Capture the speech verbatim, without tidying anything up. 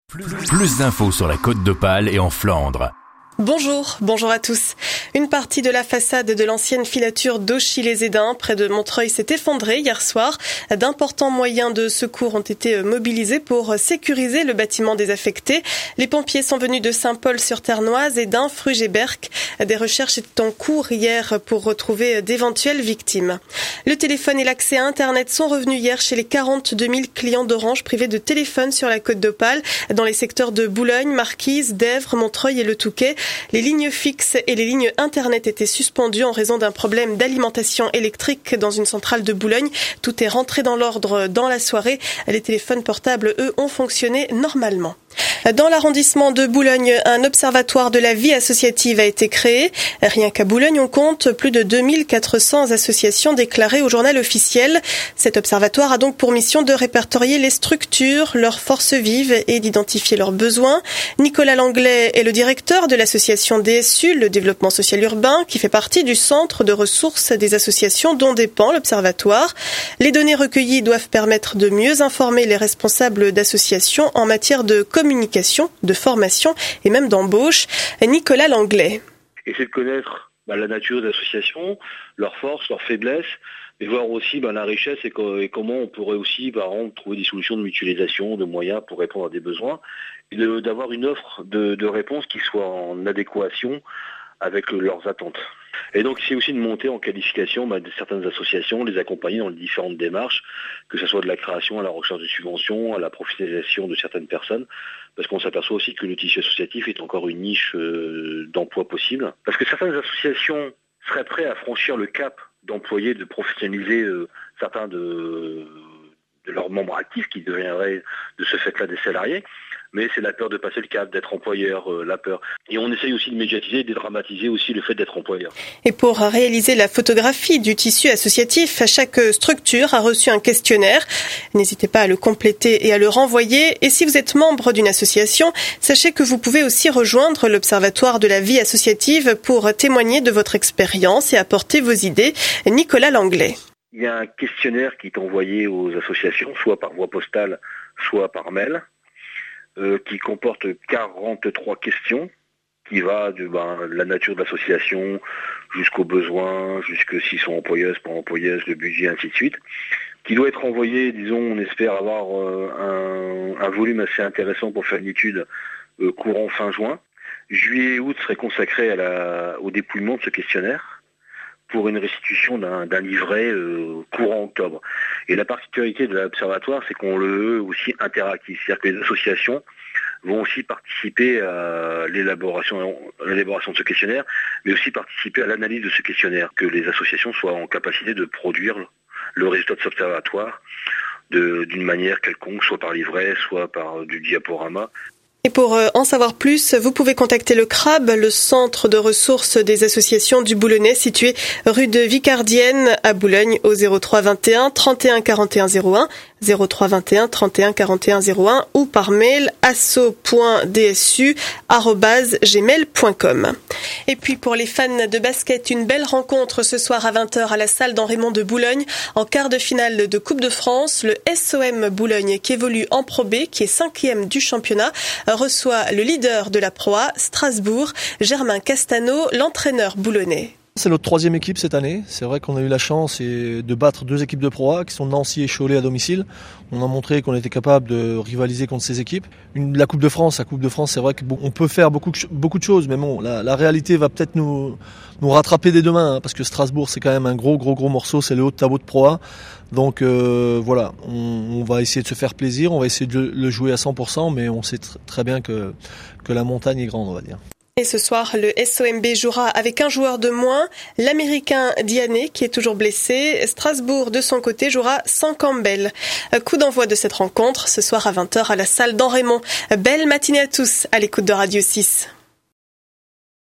Plus, plus d'infos sur la Côte d'Opale et en Flandre. Bonjour, bonjour à tous. Une partie de la façade de l'ancienne filature d'Auchy-les-Édins, près de Montreuil, s'est effondrée hier soir. D'importants moyens de secours ont été mobilisés pour sécuriser le bâtiment désaffecté. Les pompiers sont venus de Saint-Paul-sur-Ternoise, Édins, Fruges et Berck. Des recherches étaient en cours hier pour retrouver d'éventuelles victimes. Le téléphone et l'accès à Internet sont revenus hier chez les quarante-deux mille clients d'Orange privés de téléphone sur la Côte d'Opale, dans les secteurs de Boulogne, Marquise, Dèvres, Montreuil et Le Touquet. Les lignes fixes et les lignes Internet étaient suspendues en raison d'un problème d'alimentation électrique dans une centrale de Boulogne. Tout est rentré dans l'ordre dans la soirée. Les téléphones portables, eux, ont fonctionné normalement. Dans l'arrondissement de Boulogne, un observatoire de la vie associative a été créé. Rien qu'à Boulogne, on compte plus de deux mille quatre cents associations déclarées au journal officiel. Cet observatoire a donc pour mission de répertorier les structures, leurs forces vives et d'identifier leurs besoins. Nicolas Langlais est le directeur de l'association D S U, le développement social urbain, qui fait partie du centre de ressources des associations dont dépend l'observatoire. Les données recueillies doivent permettre de mieux informer les responsables d'associations en matière de communication, de formation et même d'embauche. Nicolas Langlais. Et c'est de connaître bah, la nature des associations, leurs forces, leurs faiblesses, et voir aussi bah, la richesse et, co- et comment on pourrait aussi par exemple, trouver des solutions de mutualisation, de moyens pour répondre à des besoins, et de, d'avoir une offre de, de réponse qui soit en adéquation avec leurs attentes. Et donc c'est aussi de monter en qualification bah, de certaines associations, les accompagner dans les différentes démarches, que ce soit de la création à la recherche de subventions, à la professionnalisation de certaines personnes, parce qu'on s'aperçoit aussi que le tissu associatif est encore une niche euh, d'emploi possible. Parce que certaines associations seraient prêtes à franchir le cap d'employer, de professionnaliser euh, certains de, de leurs membres actifs qui deviendraient de ce fait-là des salariés. Mais c'est la peur de passer le cap, d'être employeur, euh, la peur. Et on essaye aussi de médiatiser et de dédramatiser aussi le fait d'être employeur. Et pour réaliser la photographie du tissu associatif, chaque structure a reçu un questionnaire. N'hésitez pas à le compléter et à le renvoyer. Et si vous êtes membre d'une association, sachez que vous pouvez aussi rejoindre l'Observatoire de la vie associative pour témoigner de votre expérience et apporter vos idées. Nicolas Langlais. Il y a un questionnaire qui est envoyé aux associations, soit par voie postale, soit par mail. Euh, qui comporte quarante-trois questions, qui va de ben, la nature de l'association jusqu'aux besoins, jusque s'ils sont employeuses, pas employeuses, le budget, ainsi de suite, qui doit être envoyé, disons, on espère avoir euh, un, un volume assez intéressant pour faire une étude euh, courant fin juin. Juillet et août serait consacré à la, au dépouillement de ce questionnaire pour une restitution d'un, d'un livret euh, courant octobre. Et la particularité de l'observatoire, c'est qu'on le veut aussi interactif. C'est-à-dire que les associations vont aussi participer à l'élaboration, à l'élaboration de ce questionnaire, mais aussi participer à l'analyse de ce questionnaire, que les associations soient en capacité de produire le résultat de cet observatoire de, d'une manière quelconque, soit par livret, soit par du diaporama. Et pour en savoir plus, vous pouvez contacter le C R A B, le centre de ressources des associations du Boulonnais, situé rue de Vicardienne à Boulogne, au zéro trois vingt et un trente et un quarante et un zéro un, zéro trois vingt et un trente et un quarante et un zéro un, ou par mail asso point d s u arobase gmail point com. Et puis pour les fans de basket, une belle rencontre ce soir à vingt heures à la salle d'Henri Mont de Boulogne, en quart de finale de Coupe de France. Le S O M Boulogne, qui évolue en Pro B, qui est cinquième du championnat, reçoit le leader de la Pro A, Strasbourg, Germain Castano, l'entraîneur boulonnais. C'est notre troisième équipe cette année. C'est vrai qu'on a eu la chance de battre deux équipes de Pro A qui sont Nancy et Cholet à domicile. On a montré qu'on était capable de rivaliser contre ces équipes. Une, la Coupe de France, la Coupe de France, c'est vrai qu'on peut faire beaucoup, beaucoup de choses, mais bon, la, la réalité va peut-être nous, nous rattraper dès demain, hein, parce que Strasbourg, c'est quand même un gros, gros, gros morceau. C'est le haut de tableau de Pro A. Donc euh, voilà, on, on va essayer de se faire plaisir, on va essayer de le jouer à cent pour cent, mais on sait tr- très bien que, que la montagne est grande, on va dire. Et ce soir, le S O M B jouera avec un joueur de moins, l'Américain Diané, qui est toujours blessé. Strasbourg, de son côté, jouera sans Campbell. Coup d'envoi de cette rencontre, ce soir à vingt heures à la salle d'Henri Mont. Belle matinée à tous, à l'écoute de Radio six.